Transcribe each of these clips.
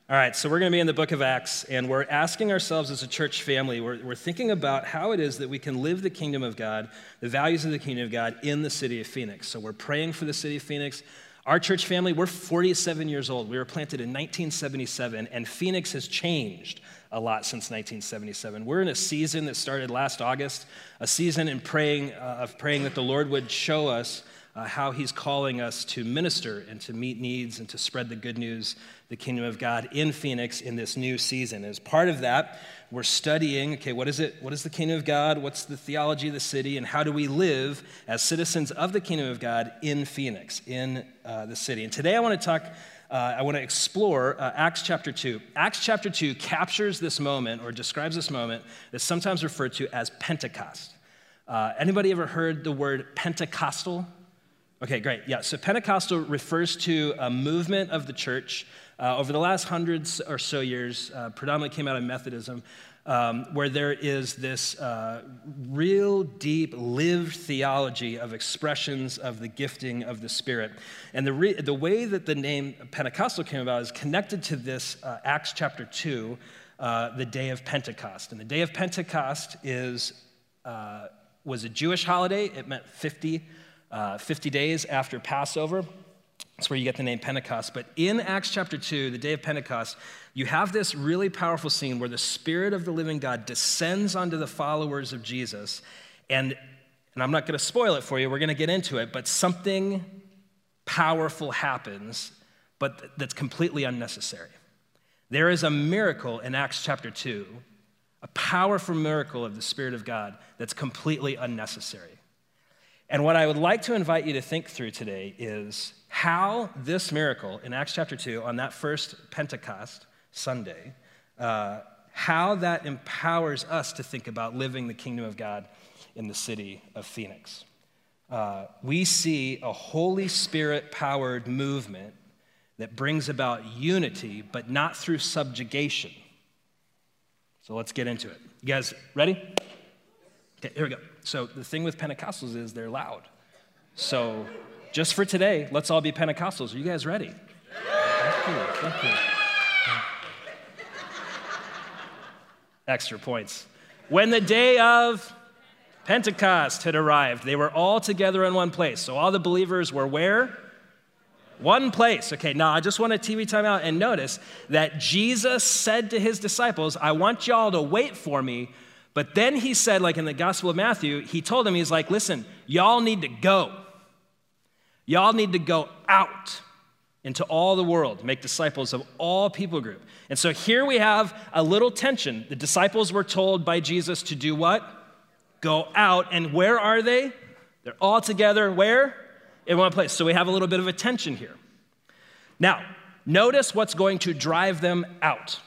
All right, so we're going to be in the book of Acts, and we're asking ourselves as a church family, we're thinking about how it is that we can live the kingdom of God, the values of the kingdom of God in the city of Phoenix. So we're praying for the city of Phoenix. Our church family, we're 47 years old. We were planted in 1977, and Phoenix has changed a lot since 1977. We're in a season that started last August, a season of praying that the Lord would show us how he's calling us to minister and to meet needs and to spread the good news, the kingdom of God in Phoenix in this new season. As part of that, we're studying, okay, what is it? What is the kingdom of God? What's the theology of the city? And how do we live as citizens of the kingdom of God in Phoenix, in the city? And today I want to explore Acts chapter 2. Acts chapter 2 captures this moment or describes this moment that's sometimes referred to as Pentecost. Anybody ever heard the word Pentecostal? Okay, great. Yeah, so Pentecostal refers to a movement of the church over the last hundreds or so years, predominantly came out of Methodism, where there is this real deep lived theology of expressions of the gifting of the Spirit. And the way that the name Pentecostal came about is connected to this Acts chapter 2, the day of Pentecost. And the day of Pentecost was a Jewish holiday. It meant 50 days after Passover. That's where you get the name Pentecost. But in Acts chapter 2, the day of Pentecost, you have this really powerful scene where the Spirit of the living God descends onto the followers of Jesus. And I'm not going to spoil it for you. We're going to get into it. But something powerful happens, but that's completely unnecessary. There is a miracle in Acts chapter 2, a powerful miracle of the Spirit of God that's completely unnecessary. And what I would like to invite you to think through today is how this miracle in Acts chapter 2 on that first Pentecost Sunday, how that empowers us to think about living the kingdom of God in the city of Phoenix. We see a Holy Spirit-powered movement that brings about unity, but not through subjugation. So let's get into it. You guys ready? Okay, here we go. So the thing with Pentecostals is they're loud. So just for today, let's all be Pentecostals. Are you guys ready? Thank you. Extra points. When the day of Pentecost had arrived, they were all together in one place. So all the believers were where? One place. Okay, now I just want a TV timeout and notice that Jesus said to his disciples, I want y'all to wait for me. But then he said, like in the Gospel of Matthew, he told them, he's like, listen, y'all need to go. Y'all need to go out into all the world, make disciples of all people group. And so here we have a little tension. The disciples were told by Jesus to do what? Go out. And where are they? They're all together, where? In one place. So we have a little bit of a tension here. Now, notice what's going to drive them out.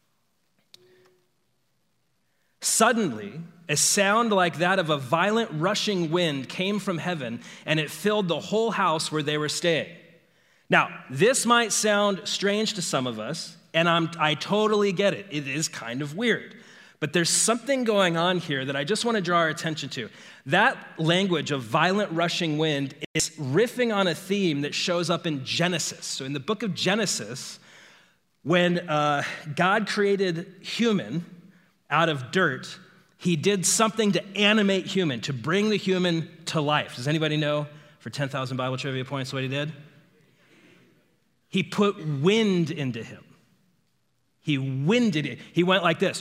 Suddenly, a sound like that of a violent rushing wind came from heaven, and it filled the whole house where they were staying. Now, this might sound strange to some of us, and I totally get it. It is kind of weird. But there's something going on here that I just want to draw our attention to. That language of violent rushing wind is riffing on a theme that shows up in Genesis. So in the book of Genesis, when God created human out of dirt, he did something to animate human, to bring the human to life. Does anybody know, for 10,000 Bible trivia points, what he did? He put wind into him. He winded it. He went like this,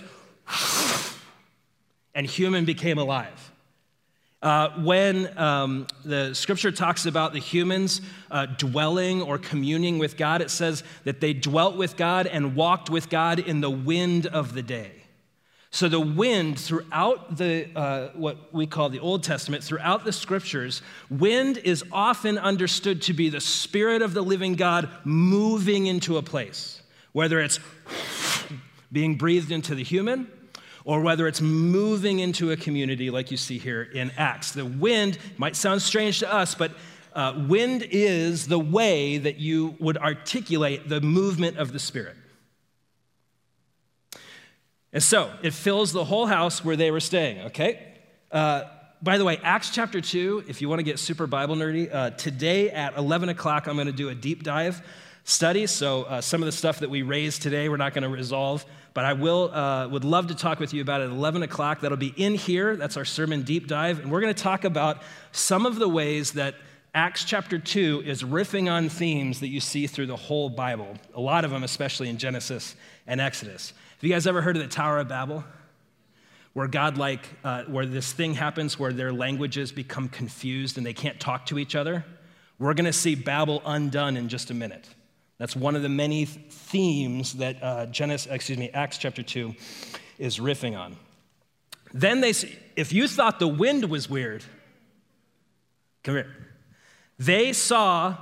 and human became alive. When the scripture talks about the humans dwelling or communing with God, it says that they dwelt with God and walked with God in the wind of the day. So the wind throughout the what we call the Old Testament, throughout the scriptures, wind is often understood to be the Spirit of the living God moving into a place, whether it's being breathed into the human or whether it's moving into a community like you see here in Acts. The wind might sound strange to us, but wind is the way that you would articulate the movement of the Spirit. And so it fills the whole house where they were staying, okay? By the way, Acts chapter 2, if you want to get super Bible nerdy, today at 11 o'clock, I'm going to do a deep dive. study, so some of the stuff that we raised today we're not going to resolve, but I would love to talk with you about it at 11 o'clock. That'll be in here. That's our sermon deep dive, and we're going to talk about some of the ways that Acts chapter 2 is riffing on themes that you see through the whole Bible, a lot of them especially in Genesis and Exodus. Have you guys ever heard of the Tower of Babel? Where where this thing happens where their languages become confused and they can't talk to each other? We're going to see Babel undone in just a minute. That's one of the many themes that Acts chapter 2 is riffing on. Then if you thought the wind was weird, come here. They saw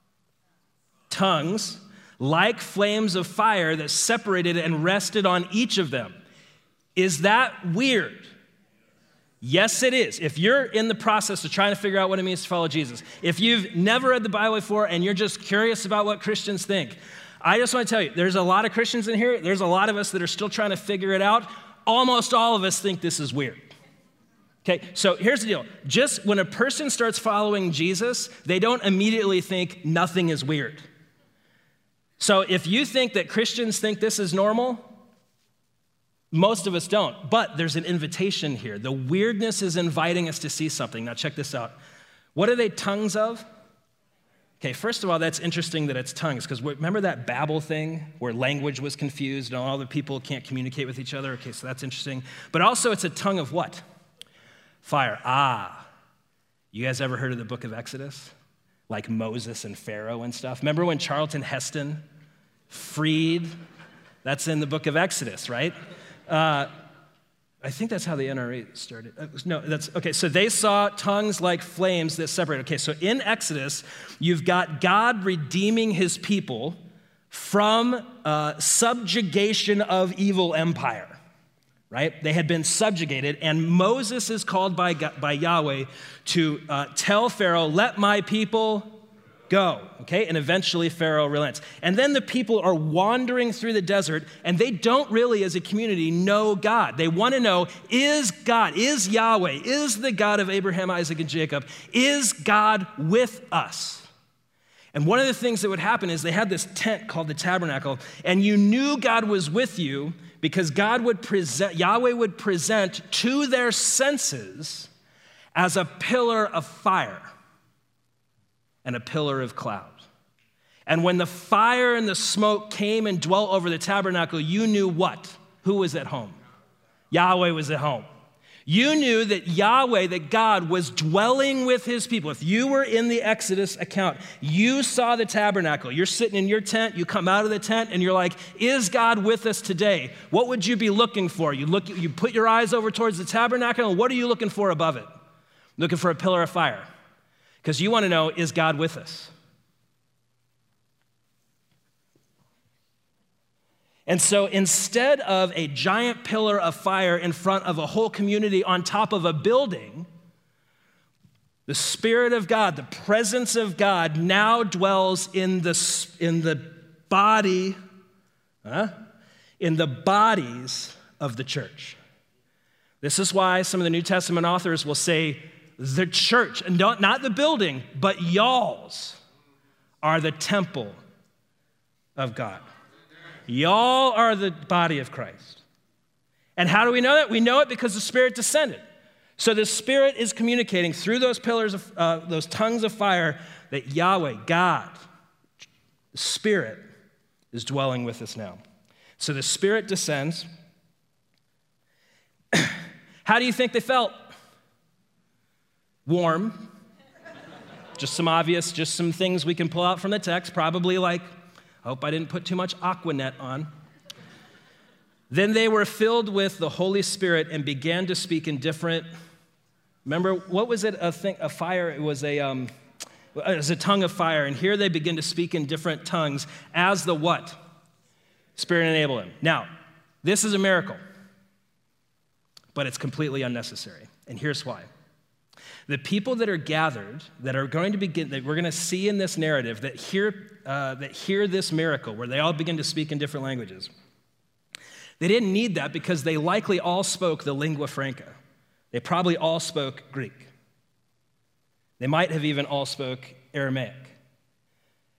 tongues like flames of fire that separated and rested on each of them. Is that weird? Yes, it is. If you're in the process of trying to figure out what it means to follow Jesus, if you've never read the Bible before and you're just curious about what Christians think, I just want to tell you, there's a lot of Christians in here. There's a lot of us that are still trying to figure it out. Almost all of us think this is weird. Okay, so here's the deal. Just when a person starts following Jesus, they don't immediately think nothing is weird. So if you think that Christians think this is normal, most of us don't. But there's an invitation here. The weirdness is inviting us to see something. Now check this out. What are they tongues of? Okay, first of all, that's interesting that it's tongues, because remember that Babel thing where language was confused and all the people can't communicate with each other? Okay, so that's interesting. But also it's a tongue of what? Fire. You guys ever heard of the book of Exodus? Like Moses and Pharaoh and stuff. Remember when Charlton Heston freed? That's in the book of Exodus, right? I think that's how the NRA started. Okay, so they saw tongues like flames that separate. Okay, so in Exodus, you've got God redeeming his people from subjugation of evil empire. Right? They had been subjugated, and Moses is called by Yahweh to tell Pharaoh, let my people go, okay? And eventually Pharaoh relents. And then the people are wandering through the desert, and they don't really, as a community, know God. They want to know, is God, is Yahweh, is the God of Abraham, Isaac, and Jacob, is God with us? And one of the things that would happen is they had this tent called the tabernacle, and you knew God was with you because Yahweh would present to their senses as a pillar of fire and a pillar of cloud. And when the fire and the smoke came and dwelt over the tabernacle, you knew what? Who was at home? Yahweh was at home. You knew that Yahweh, that God, was dwelling with his people. If you were in the Exodus account, you saw the tabernacle. You're sitting in your tent, you come out of the tent, and you're like, is God with us today? What would you be looking for? You put your eyes over towards the tabernacle, and what are you looking for above it? Looking for a pillar of fire. Because you want to know, is God with us? And so instead of a giant pillar of fire in front of a whole community on top of a building, the Spirit of God, the presence of God now dwells in the bodies of the church. This is why some of the New Testament authors will say the church, and not the building, but y'all's are the temple of God. Y'all are the body of Christ. And how do we know that? We know it because the Spirit descended. So the Spirit is communicating through those pillars of those tongues of fire that Yahweh, God, the Spirit, is dwelling with us now. So the Spirit descends. How do you think they felt? Warm. Just some things we can pull out from the text, probably like, I hope I didn't put too much Aquanet on. Then they were filled with the Holy Spirit and began to speak in different, remember, what was it, a fire? It was a tongue of fire. And here they begin to speak in different tongues as the what? Spirit enabled them. Now, this is a miracle, but it's completely unnecessary. And here's why. The people that are gathered, that are going to begin, that we're going to see in this narrative, that hear this miracle, where they all begin to speak in different languages, they didn't need that because they likely all spoke the lingua franca. They probably all spoke Greek. They might have even all spoke Aramaic.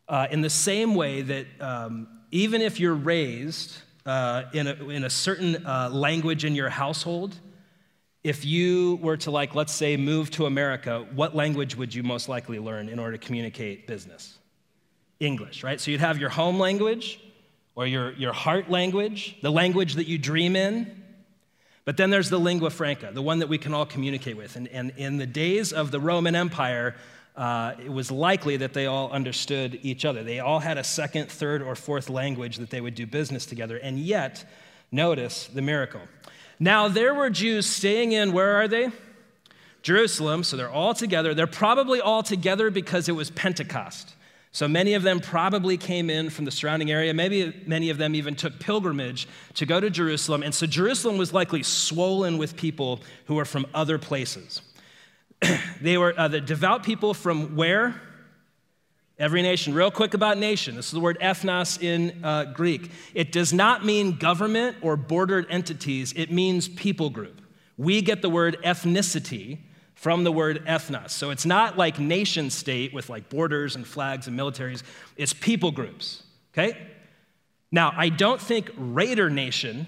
in the same way that even if you're raised in a certain language in your household, if you were to, like, let's say, move to America, what language would you most likely learn in order to communicate business? English, right? So you'd have your home language or your heart language, the language that you dream in. But then there's the lingua franca, the one that we can all communicate with. And in the days of the Roman Empire, it was likely that they all understood each other. They all had a second, third, or fourth language that they would do business together. And yet, notice the miracle. Now, there were Jews staying in, where are they? Jerusalem, so they're all together. They're probably all together because it was Pentecost. So many of them probably came in from the surrounding area. Maybe many of them even took pilgrimage to go to Jerusalem. And so Jerusalem was likely swollen with people who were from other places. They were the devout people from where? Every nation. Real quick about nation. This is the word ethnos in Greek. It does not mean government or bordered entities. It means people group. We get the word ethnicity from the word ethnos. So it's not like nation state with like borders and flags and militaries. It's people groups, okay? Now, I don't think Raider Nation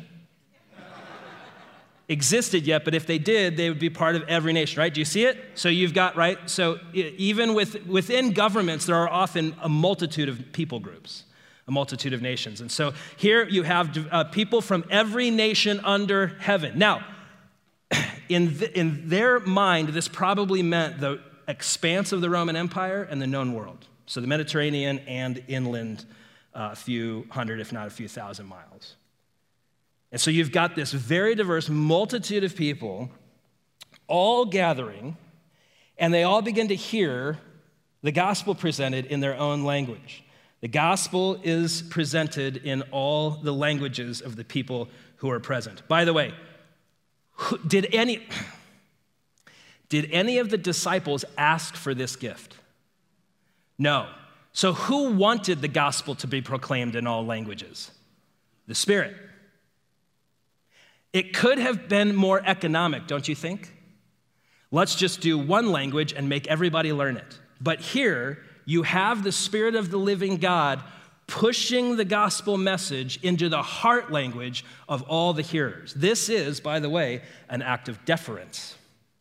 existed yet, but if they did, they would be part of every nation, right? Do you see it? So you've got, right? So even within governments, there are often a multitude of people groups, a multitude of nations. And so here you have people from every nation under heaven. Now, in their mind, this probably meant the expanse of the Roman Empire and the known world. So the Mediterranean and inland a few hundred, if not a few thousand miles. And so you've got this very diverse multitude of people all gathering, and they all begin to hear the gospel presented in their own language. The gospel is presented in all the languages of the people who are present. By the way, did any of the disciples ask for this gift? No. So who wanted the gospel to be proclaimed in all languages? The Spirit. It could have been more economic, don't you think? Let's just do one language and make everybody learn it. But here, you have the Spirit of the living God pushing the gospel message into the heart language of all the hearers. This is, by the way, an act of deference,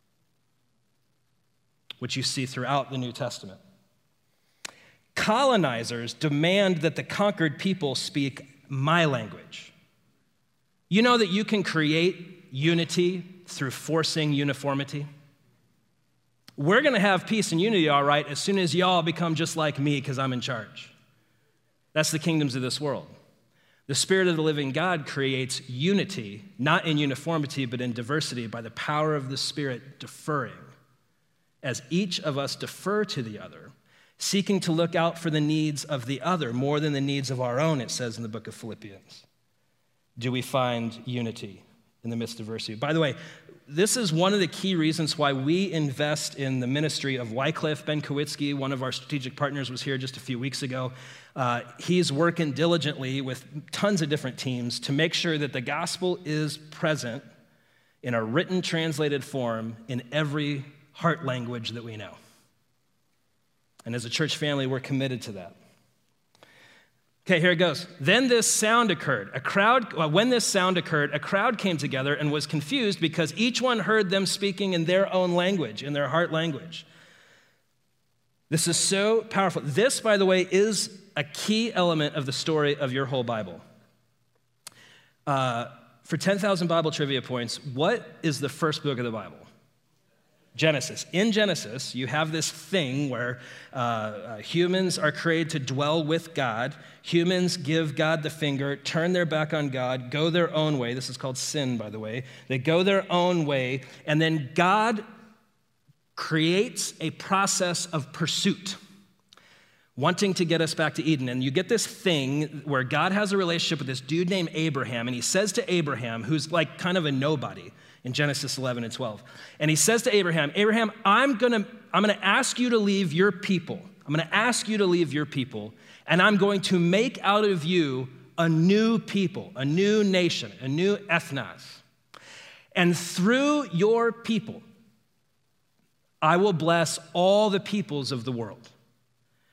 which you see throughout the New Testament. Colonizers demand that the conquered people speak my language. You know that you can create unity through forcing uniformity? We're going to have peace and unity, all right, as soon as y'all become just like me because I'm in charge. That's the kingdoms of this world. The Spirit of the living God creates unity, not in uniformity, but in diversity by the power of the Spirit deferring. As each of us defer to the other, seeking to look out for the needs of the other more than the needs of our own, it says in the book of Philippians. Do we find unity in the midst of diversity? By the way, this is one of the key reasons why we invest in the ministry of Wycliffe Ben-Kowitsky. One of our strategic partners was here just a few weeks ago. He's working diligently with tons of different teams to make sure that the gospel is present in a written, translated form in every heart language that we know. And as a church family, we're committed to that. Okay, here it goes. Then this sound occurred. When this sound occurred, a crowd came together and was confused because each one heard them speaking in their own language, in their heart language. This is so powerful. This, by the way, is a key element of the story of your whole Bible. For 10,000 Bible trivia points, what is the first book of the Bible? Genesis. In Genesis, you have this thing where humans are created to dwell with God. Humans give God the finger, turn their back on God, go their own way. This is called sin, by the way. They go their own way, and then God creates a process of pursuit, wanting to get us back to Eden. And you get this thing where God has a relationship with this dude named Abraham, and he says to Abraham, who's like kind of a nobody, in Genesis 11 and 12. And he says to Abraham, Abraham, I'm gonna ask you to leave your people. I'm gonna ask you to leave your people, and I'm going to make out of you a new people, a new nation, a new ethnos. And through your people, I will bless all the peoples of the world.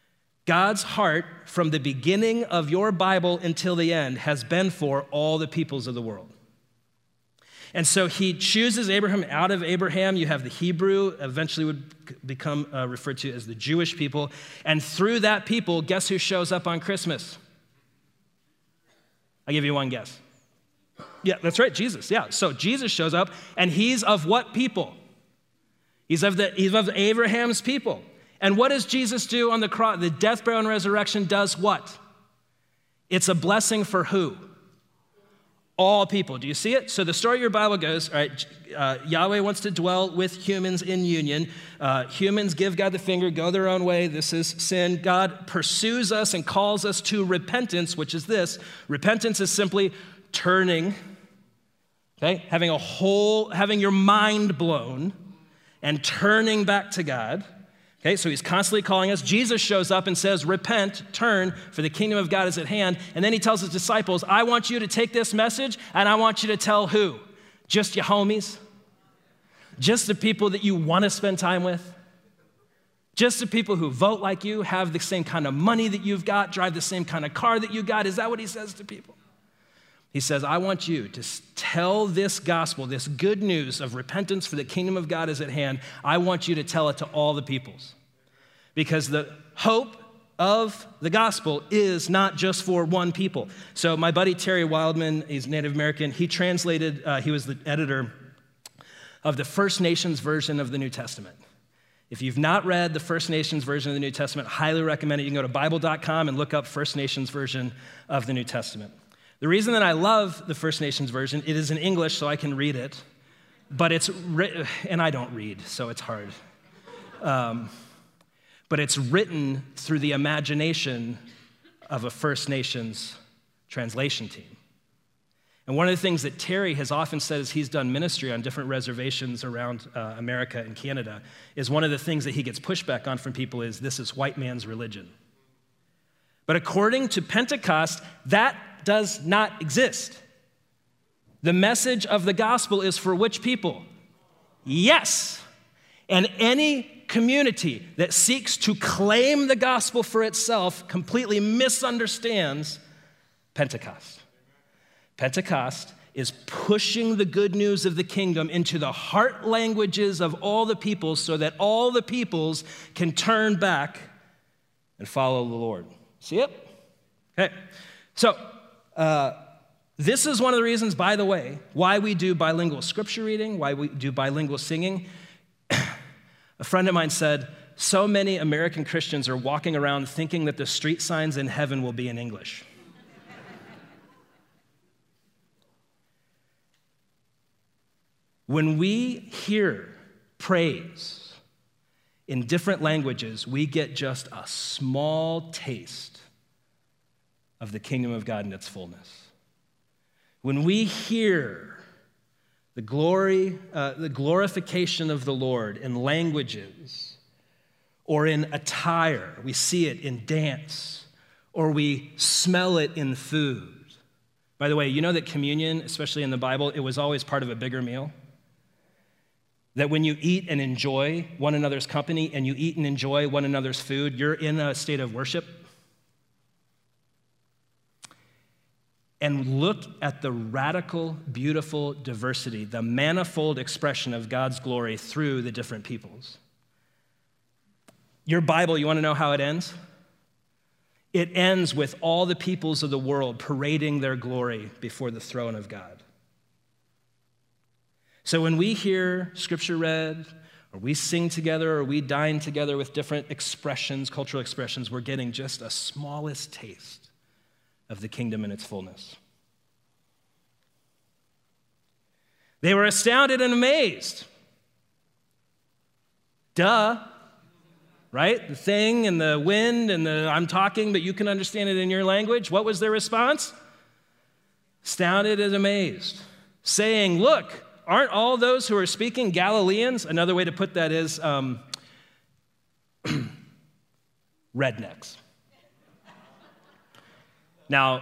God's heart from the beginning of your Bible until the end has been for all the peoples of the world. And so he chooses Abraham out of Abraham. You have the Hebrew, eventually would become referred to as the Jewish people. And through that people, guess who shows up on Christmas? I'll give you one guess. Yeah, that's right, Jesus. Yeah, so Jesus shows up, and he's of what people? He's of Abraham's people. And what does Jesus do on the cross? The death, burial, and resurrection does what? It's a blessing for who? All people. Do you see it? So the story of your Bible goes, all right, Yahweh wants to dwell with humans in union. Humans give God the finger, go their own way. This is sin. God pursues us and calls us to repentance, which is this. Repentance is simply turning, okay, having your mind blown and turning back to God. Okay, so he's constantly calling us. Jesus shows up and says, repent, turn, for the kingdom of God is at hand. And then he tells his disciples, I want you to take this message and I want you to tell who? Just your homies? Just the people that you want to spend time with? Just the people who vote like you, have the same kind of money that you've got, drive the same kind of car that you got? Is that what he says to people? He says, I want you to tell this gospel, this good news of repentance for the kingdom of God is at hand. I want you to tell it to all the peoples. Because the hope of the gospel is not just for one people. So my buddy Terry Wildman, he's Native American, he translated, he was the editor of the First Nations version of the New Testament. If you've not read the First Nations version of the New Testament, highly recommend it. You can go to Bible.com and look up First Nations version of the New Testament. The reason that I love the First Nations version, it is in English so I can read it, but it's written, and I don't read, so it's hard. But it's written through the imagination of a First Nations translation team. And one of the things that Terry has often said as he's done ministry on different reservations around America and Canada is one of the things that he gets pushback on from people is this is white man's religion. But according to Pentecost, that does not exist. The message of the gospel is for which people? Yes. And any community that seeks to claim the gospel for itself completely misunderstands Pentecost. Pentecost is pushing the good news of the kingdom into the heart languages of all the peoples so that all the peoples can turn back and follow the Lord. See it? Okay. So, this is one of the reasons, by the way, why we do bilingual scripture reading, why we do bilingual singing. A friend of mine said, so many American Christians are walking around thinking that the street signs in heaven will be in English. When we hear praise in different languages, we get just a small taste of the kingdom of God in its fullness. When we hear the glory, the glorification of the Lord in languages or in attire, we see it in dance, or we smell it in food. By the way, you know that communion, especially in the Bible, it was always part of a bigger meal? That when you eat and enjoy one another's company and you eat and enjoy one another's food, you're in a state of worship. And look at the radical, beautiful diversity, the manifold expression of God's glory through the different peoples. Your Bible, you want to know how it ends? It ends with all the peoples of the world parading their glory before the throne of God. So when we hear scripture read, or we sing together, or we dine together with different expressions, cultural expressions, we're getting just a smallest taste of the kingdom in its fullness. They were astounded and amazed. Duh, right? The thing and the wind and the I'm talking, but you can understand it in your language. What was their response? Astounded and amazed, saying, look, aren't all those who are speaking Galileans? Another way to put that is rednecks. Now,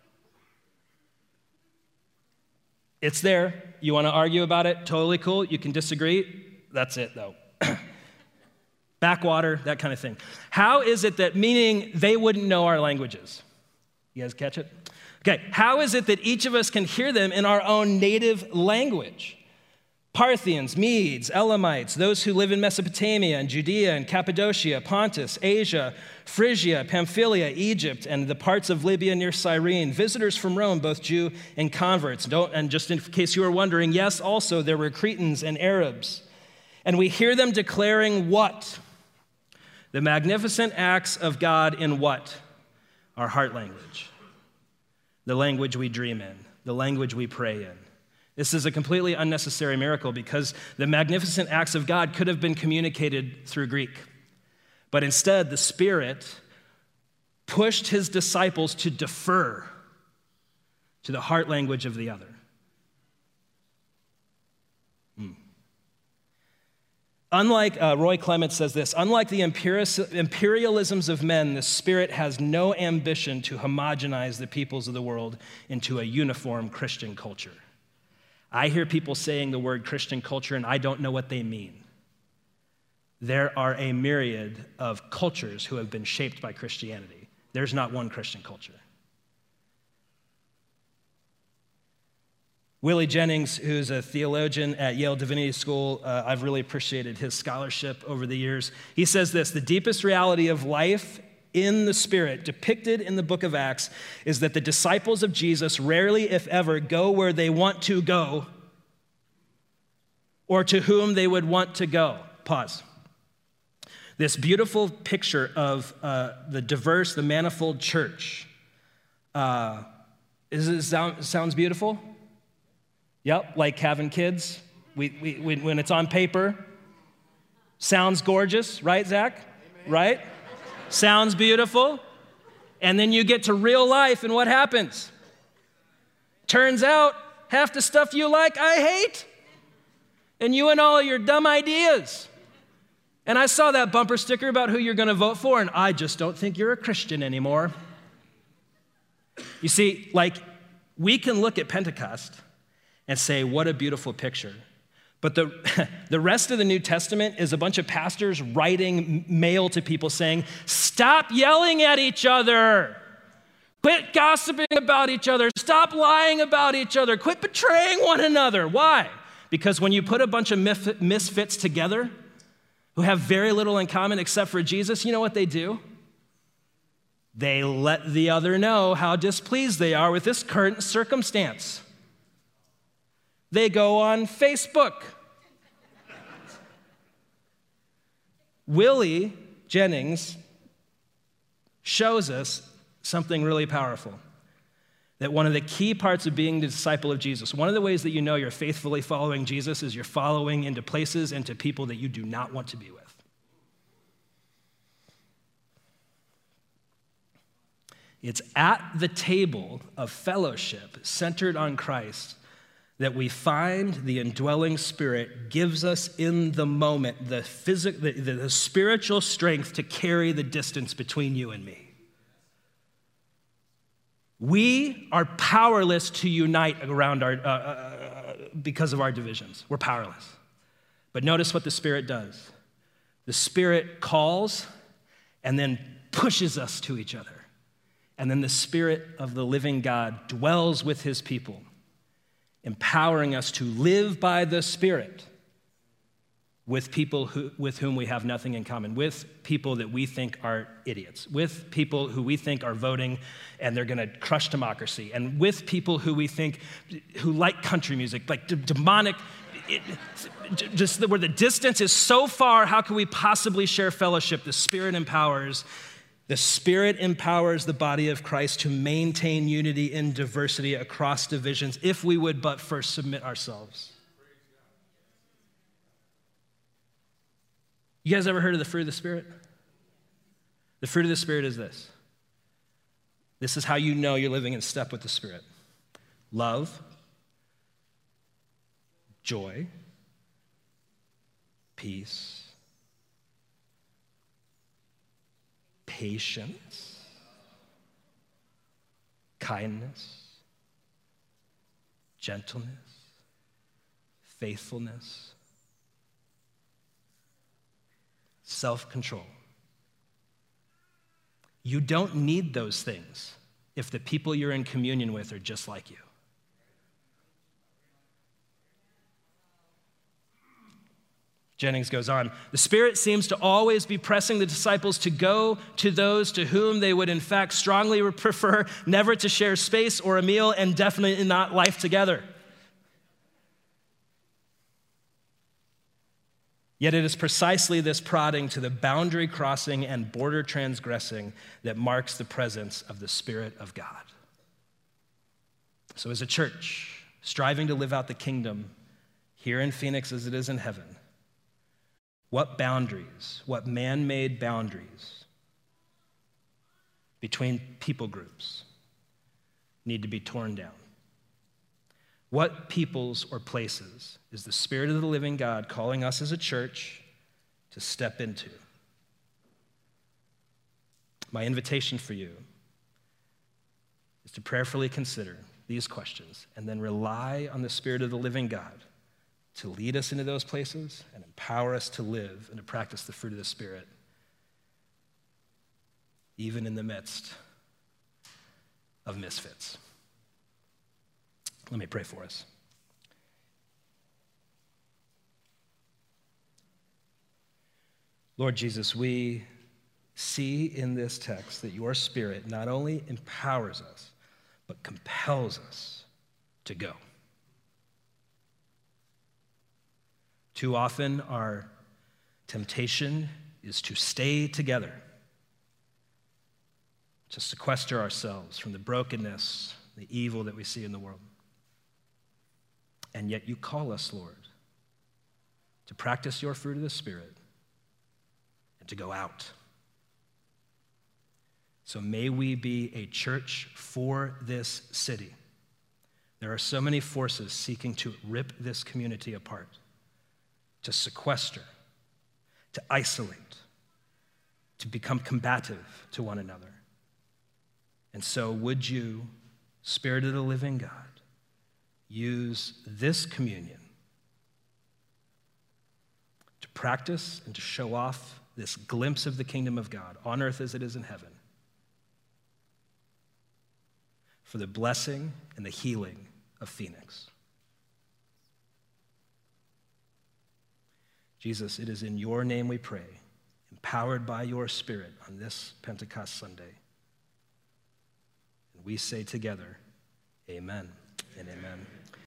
it's there. You want to argue about it? Totally cool. You can disagree. That's it, though. backwater, that kind of thing. How is it that, meaning they wouldn't know our languages? You guys catch it? Okay, how is it that each of us can hear them in our own native language? Parthians, Medes, Elamites, those who live in Mesopotamia and Judea and Cappadocia, Pontus, Asia, Phrygia, Pamphylia, Egypt, and the parts of Libya near Cyrene, visitors from Rome, both Jew and converts. And just in case you were wondering, yes, also there were Cretans and Arabs. And we hear them declaring what? The magnificent acts of God in what? Our heart language. The language we dream in, the language we pray in. This is a completely unnecessary miracle because the magnificent acts of God could have been communicated through Greek. But instead, the Spirit pushed his disciples to defer to the heart language of the other. Unlike, Roy Clement says this, unlike the imperialisms of men, the Spirit has no ambition to homogenize the peoples of the world into a uniform Christian culture. I hear people saying the word Christian culture, and I don't know what they mean. There are a myriad of cultures who have been shaped by Christianity. There's not one Christian culture. Willie Jennings, who's a theologian at Yale Divinity School, I've really appreciated his scholarship over the years. He says this, the deepest reality of life in the Spirit depicted in the book of Acts is that the disciples of Jesus rarely, if ever, go where they want to go or to whom they would want to go. Pause. This beautiful picture of the diverse, the manifold church. Sounds beautiful? Yep, like having kids. When it's on paper. Sounds gorgeous, right, Zach? Amen. Right? Sounds beautiful. And then you get to real life, and what happens? Turns out, half the stuff you like, I hate. And you and all your dumb ideas. And I saw that bumper sticker about who you're going to vote for, and I just don't think you're a Christian anymore. You see, like, we can look at Pentecost and say, what a beautiful picture. But the rest of the New Testament is a bunch of pastors writing mail to people saying, stop yelling at each other. Quit gossiping about each other. Stop lying about each other. Quit betraying one another. Why? Because when you put a bunch of misfits together who have very little in common except for Jesus, you know what they do? They let the other know how displeased they are with this current circumstance. They go on Facebook. Willie Jennings shows us something really powerful. That one of the key parts of being the disciple of Jesus, one of the ways that you know you're faithfully following Jesus is you're following into places and to people that you do not want to be with. It's at the table of fellowship centered on Christ that we find the indwelling Spirit gives us in the moment the spiritual strength to carry the distance between you and me. We are powerless to unite around because of our divisions. We're powerless. But notice what the Spirit does. The Spirit calls and then pushes us to each other. And then the Spirit of the living God dwells with his people, empowering us to live by the Spirit with people with whom we have nothing in common, with people that we think are idiots, with people who we think are voting and they're going to crush democracy, and with people who we think, who like country music, like demonic, just where the distance is so far, how can we possibly share fellowship? The Spirit empowers the body of Christ to maintain unity in diversity across divisions if we would but first submit ourselves. You guys ever heard of the fruit of the Spirit? The fruit of the Spirit is this. This is how you know you're living in step with the Spirit. Love, joy, peace, patience, kindness, gentleness, faithfulness, self-control. You don't need those things if the people you're in communion with are just like you. Jennings goes on, the Spirit seems to always be pressing the disciples to go to those to whom they would in fact strongly prefer never to share space or a meal and definitely not life together. Yet it is precisely this prodding to the boundary crossing and border transgressing that marks the presence of the Spirit of God. So as a church, striving to live out the kingdom here in Phoenix as it is in heaven, what boundaries, what man-made boundaries between people groups need to be torn down? What peoples or places is the Spirit of the living God calling us as a church to step into? My invitation for you is to prayerfully consider these questions and then rely on the Spirit of the living God to lead us into those places and empower us to live and to practice the fruit of the Spirit, even in the midst of misfits. Let me pray for us. Lord Jesus, we see in this text that your Spirit not only empowers us, but compels us to go. Too often, our temptation is to stay together, to sequester ourselves from the brokenness, the evil that we see in the world. And yet you call us, Lord, to practice your fruit of the Spirit and to go out. So may we be a church for this city. There are so many forces seeking to rip this community apart, to sequester, to isolate, to become combative to one another. And so would you, Spirit of the living God, use this communion to practice and to show off this glimpse of the kingdom of God on earth as it is in heaven, for the blessing and the healing of Phoenix. Jesus, it is in your name we pray, empowered by your Spirit on this Pentecost Sunday. And we say together, amen and amen.